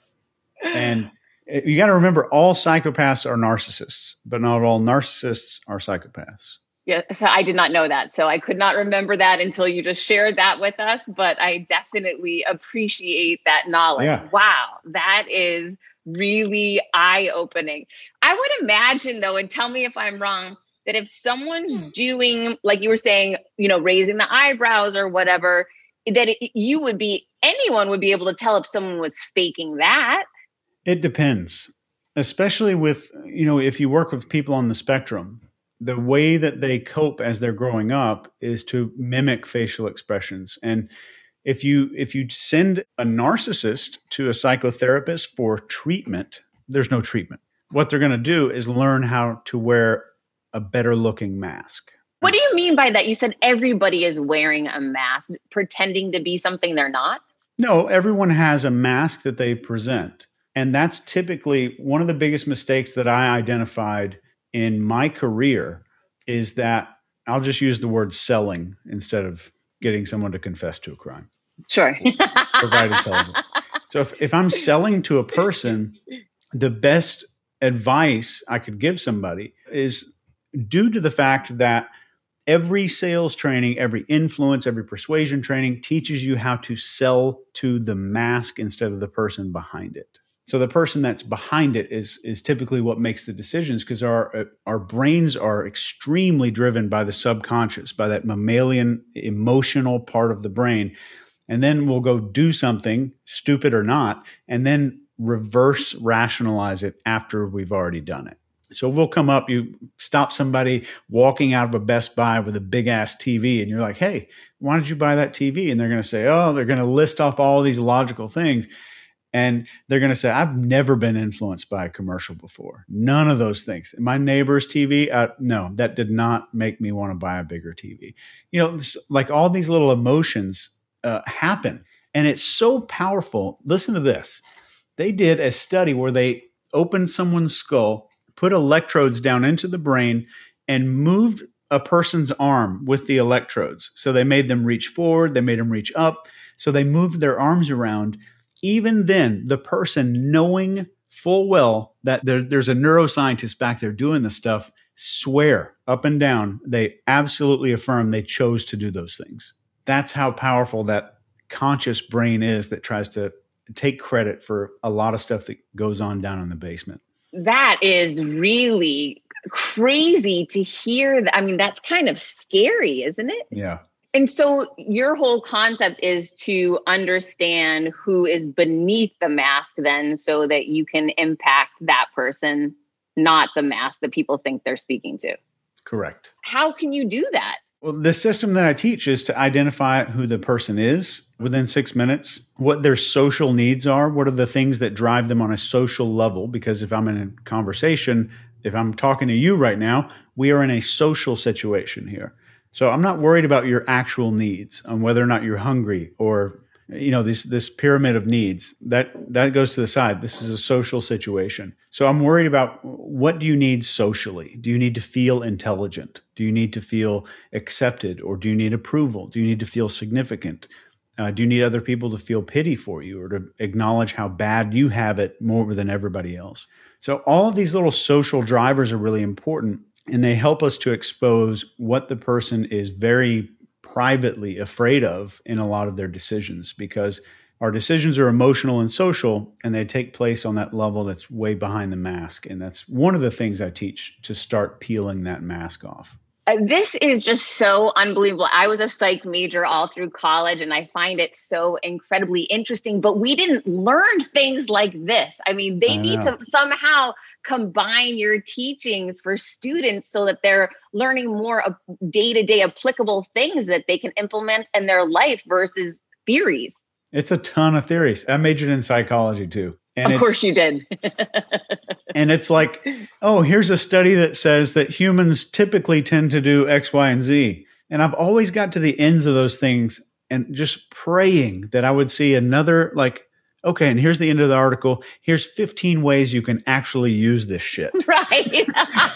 And you got to remember, all psychopaths are narcissists, but not all narcissists are psychopaths. Yeah, so I did not know that. So I could not remember that until you just shared that with us. But I definitely appreciate that knowledge. Yeah. Wow, that is really eye-opening. I would imagine, though, and tell me if I'm wrong, that if someone's doing, like you were saying, you know, raising the eyebrows or whatever, that it, you would be, anyone would be able to tell if someone was faking that. It depends, especially with, you know, if you work with people on the spectrum, the way that they cope as they're growing up is to mimic facial expressions. And if you if you send a narcissist to a psychotherapist for treatment, there's no treatment. What they're going to do is learn how to wear a better looking mask. What do you mean by that? You said everybody is wearing a mask, pretending to be something they're not? No, everyone has a mask that they present. And that's typically one of the biggest mistakes that I identified in my career is that I'll just use the word selling instead of getting someone to confess to a crime. Sure. Provide intelligence. So if, if I'm selling to a person, the best advice I could give somebody is, due to the fact that every sales training, every influence, every persuasion training teaches you how to sell to the mask instead of the person behind it. So the person that's behind it is is typically what makes the decisions, because our our brains are extremely driven by the subconscious, by that mammalian emotional part of the brain. And then we'll go do something, stupid or not, and then reverse rationalize it after we've already done it. So we'll come up, you stop somebody walking out of a Best Buy with a big ass T V, and you're like, hey, why did you buy that T V? And they're going to say, oh, they're going to list off all these logical things. And they're going to say, I've never been influenced by a commercial before. None of those things. My neighbor's T V, uh, no, that did not make me want to buy a bigger T V. You know, like all these little emotions uh, happen. And it's so powerful. Listen to this. They did a study where they opened someone's skull, put electrodes down into the brain, and moved a person's arm with the electrodes. So they made them reach forward. They made them reach up. So they moved their arms around. Even then, the person, knowing full well that there, there's a neuroscientist back there doing this stuff, swear up and down, they absolutely affirm they chose to do those things. That's how powerful that conscious brain is that tries to take credit for a lot of stuff that goes on down in the basement. That is really crazy to hear. I mean, that's kind of scary, isn't it? Yeah. And so your whole concept is to understand who is beneath the mask then, so that you can impact that person, not the mask that people think they're speaking to. Correct. How can you do that? Well, the system that I teach is to identify who the person is within six minutes, what their social needs are, what are the things that drive them on a social level. Because if I'm in a conversation, if I'm talking to you right now, we are in a social situation here. So I'm not worried about your actual needs on whether or not you're hungry or, you know, this this pyramid of needs. That that goes to the side. This is a social situation. So I'm worried about, what do you need socially? Do you need to feel intelligent? Do you need to feel accepted? Or do you need approval? Do you need to feel significant? Uh, do you need other people to feel pity for you or to acknowledge how bad you have it more than everybody else? So all of these little social drivers are really important. And they help us to expose what the person is very privately afraid of in a lot of their decisions, because our decisions are emotional and social, and they take place on that level that's way behind the mask. And that's one of the things I teach, to start peeling that mask off. Uh, this is just so unbelievable. I was a psych major all through college, and I find it so incredibly interesting, but we didn't learn things like this. I mean, they I need know. to somehow combine your teachings for students so that they're learning more of day-to-day applicable things that they can implement in their life versus theories. It's a ton of theories. I majored in psychology too. And of course you did. And it's like, oh, here's a study that says that humans typically tend to do X, Y, and Z. And I've always got to the ends of those things and just praying that I would see another, like, okay, and here's the end of the article. Here's fifteen ways you can actually use this shit. Right.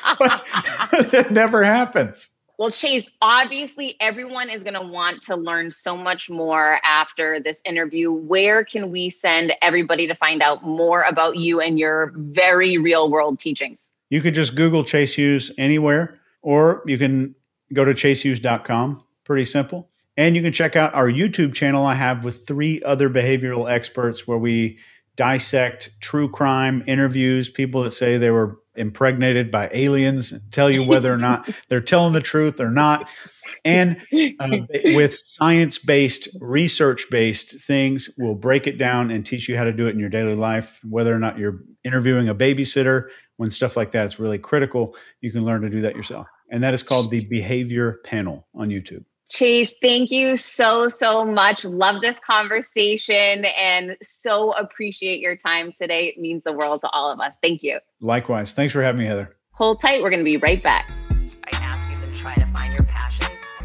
That never happens. Well, Chase, obviously everyone is going to want to learn so much more after this interview. Where can we send everybody to find out more about you and your very real world teachings? You could just Google Chase Hughes anywhere, or you can go to chase hughes dot com. Pretty simple. And you can check out our YouTube channel I have with three other behavioral experts, where we dissect true crime interviews, people that say they were impregnated by aliens, and tell you whether or not they're telling the truth or not. And uh, with science-based, research-based things, we'll break it down and teach you how to do it in your daily life. Whether or not you're interviewing a babysitter, when stuff like that is really critical, you can learn to do that yourself. And that is called the Behavior Panel on YouTube. Chase, thank you so, so much. Love this conversation and so appreciate your time today. It means the world to all of us. Thank you. Likewise. Thanks for having me, Heather. Hold tight. We're going to be right back. I asked you to try to find your passion.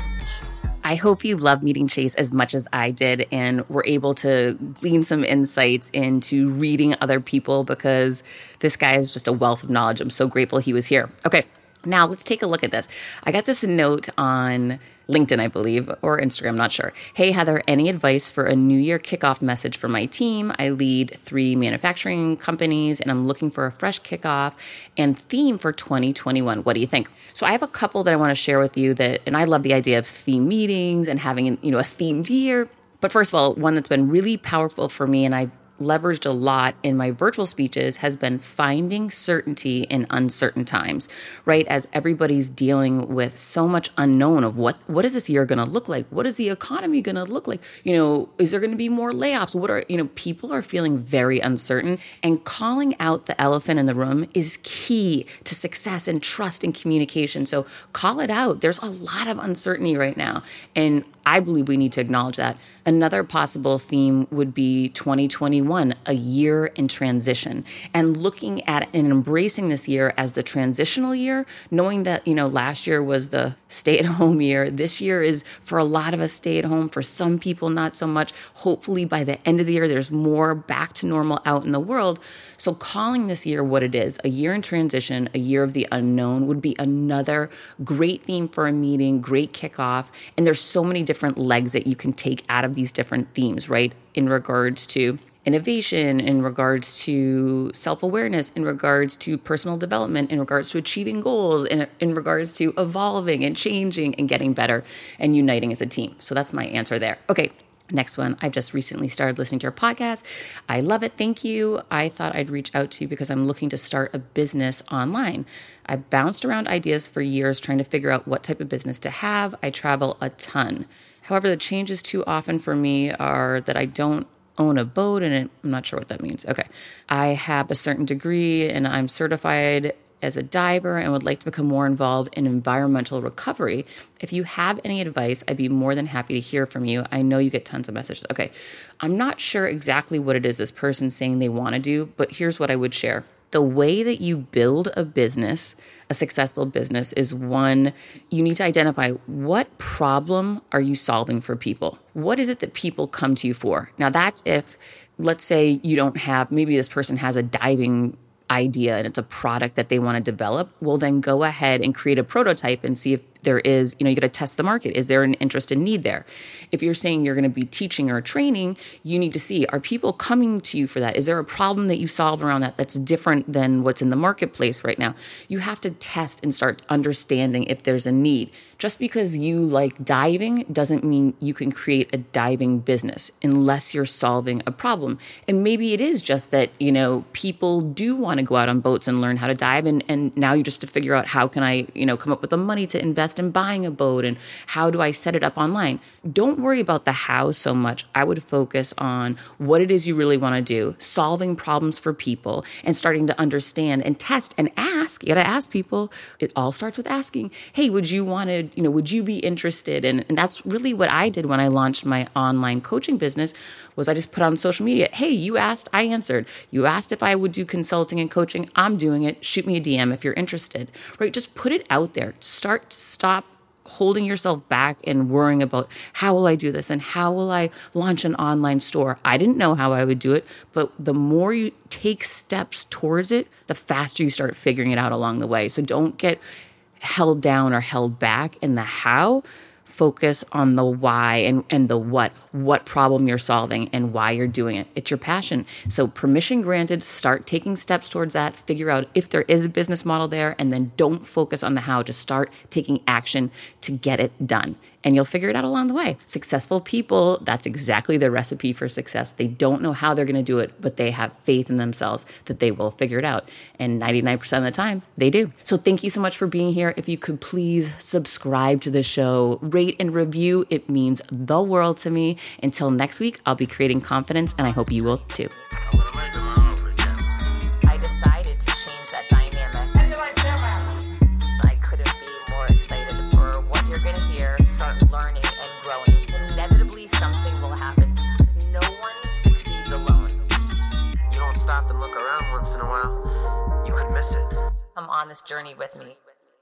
I hope you love meeting Chase as much as I did and were able to glean some insights into reading other people, because this guy is just a wealth of knowledge. I'm so grateful he was here. Okay. Now let's take a look at this. I got this note on LinkedIn, I believe, or Instagram, not sure. Hey, Heather, any advice for a New Year kickoff message for my team? I lead three manufacturing companies and I'm looking for a fresh kickoff and theme for twenty twenty-one. What do you think? So I have a couple that I want to share with you that, and I love the idea of theme meetings and having, you know, a themed year. But first of all, one that's been really powerful for me and I've leveraged a lot in my virtual speeches has been finding certainty in uncertain times, right? As everybody's dealing with so much unknown of what, what is this year going to look like? What is the economy going to look like? You know, is there going to be more layoffs? What are, you know, people are feeling very uncertain, and calling out the elephant in the room is key to success and trust and communication. So call it out. There's a lot of uncertainty right now, and I believe we need to acknowledge that. Another possible theme would be twenty twenty-one, a year in transition, and looking at and embracing this year as the transitional year, knowing that, you know, last year was the stay-at-home year. This year is, for a lot of us, stay-at-home. For some people, not so much. Hopefully, by the end of the year, there's more back to normal out in the world. So calling this year what it is, a year in transition, a year of the unknown, would be another great theme for a meeting, great kickoff. And there's so many different legs that you can take out of these different themes, right? In regards to innovation, in regards to self-awareness, in regards to personal development, in regards to achieving goals, in, in regards to evolving and changing and getting better and uniting as a team. So that's my answer there. Okay. Next one. I've just recently started listening to your podcast. I love it. Thank you. I thought I'd reach out to you because I'm looking to start a business online. I've bounced around ideas for years trying to figure out what type of business to have. I travel a ton. However, the changes too often for me are that I don't own a boat, and it, I'm not sure what that means. Okay. I have a certain degree and I'm certified as a diver and would like to become more involved in environmental recovery. If you have any advice, I'd be more than happy to hear from you. I know you get tons of messages. Okay. I'm not sure exactly what it is this person's saying they want to do, but here's what I would share. The way that you build a business, a successful business, is one, you need to identify what problem are you solving for people? What is it that people come to you for? Now that's if, let's say you don't have, maybe this person has a diving idea and it's a product that they want to develop. Well, then go ahead and create a prototype and see if there is, you know, you got to test the market. Is there an interest and need there? If you're saying you're going to be teaching or training, you need to see, are people coming to you for that? Is there a problem that you solve around that that's different than what's in the marketplace right now? You have to test and start understanding if there's a need. Just because you like diving doesn't mean you can create a diving business unless you're solving a problem. And maybe it is just that, you know, people do want to go out on boats and learn how to dive. And, and now you just have to figure out, how can I, you know, come up with the money to invest in buying a boat, and how do I set it up online? Don't worry about the how so much. I would focus on what it is you really want to do, solving problems for people, and starting to understand and test and ask. You got to ask people. It all starts with asking, hey, would you want to, you know, would you be interested? And, and that's really what I did when I launched my online coaching business, was I just put on social media, hey, you asked, I answered. You asked if I would do consulting and coaching, I'm doing it. Shoot me a D M if you're interested, right? Just put it out there. Start to stop holding yourself back and worrying about, how will I do this? And how will I launch an online store? I didn't know how I would do it, but the more you take steps towards it, the faster you start figuring it out along the way. So don't get held down or held back in the how. Focus on the why and, and the what, what problem you're solving and why you're doing it. It's your passion. So permission granted, start taking steps towards that, figure out if there is a business model there, and then don't focus on the how, just start taking action to get it done. And you'll figure it out along the way. Successful people, that's exactly the recipe for success. They don't know how they're going to do it, but they have faith in themselves that they will figure it out. And ninety-nine percent of the time, they do. So thank you so much for being here. If you could please subscribe to the show, rate and review. It means the world to me. Until next week, I'll be creating confidence, and I hope you will too. I decided to change that dynamic. I couldn't be more excited for what you're going to hear. Start learning and growing. Inevitably, something will happen. No one succeeds alone. You don't stop and look around once in a while, you could miss it. Come on this journey with me.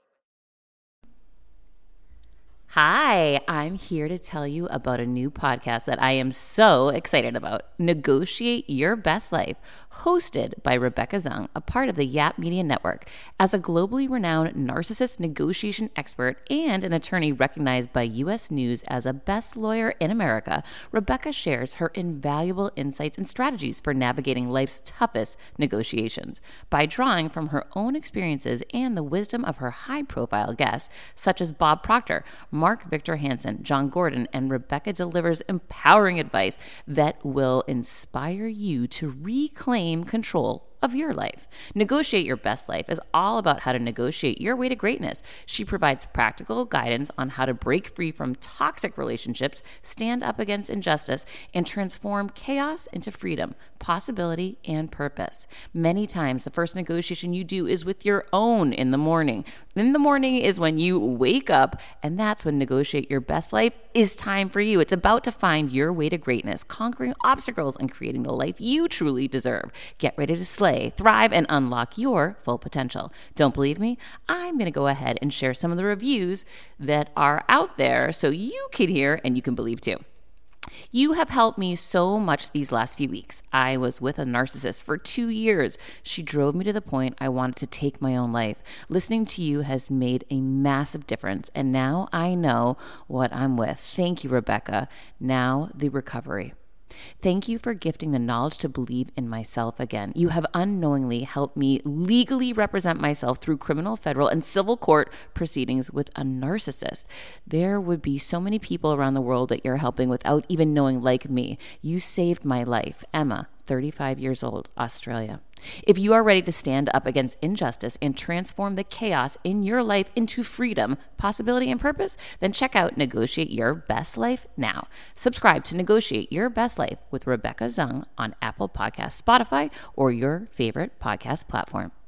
Hi, I'm here to tell you about a new podcast that I am so excited about, Negotiate Your Best Life, hosted by Rebecca Zung, a part of the Yap Media Network. As a globally renowned narcissist negotiation expert and an attorney recognized by U S News as a best lawyer in America, Rebecca shares her invaluable insights and strategies for navigating life's toughest negotiations. By drawing from her own experiences and the wisdom of her high-profile guests, such as Bob Proctor, Mark Victor Hansen, John Gordon, and Rebecca delivers empowering advice that will inspire you to reclaim control of your life. Negotiate Your Best Life is all about how to negotiate your way to greatness. She provides practical guidance on how to break free from toxic relationships, stand up against injustice, and transform chaos into freedom, possibility, and purpose. Many times, the first negotiation you do is with your own in the morning. In the morning is when you wake up, and that's when Negotiate Your Best Life is time for you. It's about to find your way to greatness, conquering obstacles, and creating the life you truly deserve. Get ready to slay, thrive, and unlock your full potential. Don't believe me? I'm going to go ahead and share some of the reviews that are out there so you can hear and you can believe too. You have helped me so much these last few weeks. I was with a narcissist for two years. She drove me to the point I wanted to take my own life. Listening to you has made a massive difference, and now I know what I'm with. Thank you, Rebecca. Now the recovery. Thank you for gifting the knowledge to believe in myself again. You have unknowingly helped me legally represent myself through criminal, federal, and civil court proceedings with a narcissist. There would be so many people around the world that you're helping without even knowing, like me. You saved my life. Emma, thirty-five years old, Australia. If you are ready to stand up against injustice and transform the chaos in your life into freedom, possibility, and purpose, then check out Negotiate Your Best Life now. Subscribe to Negotiate Your Best Life with Rebecca Zung on Apple Podcasts, Spotify, or your favorite podcast platform.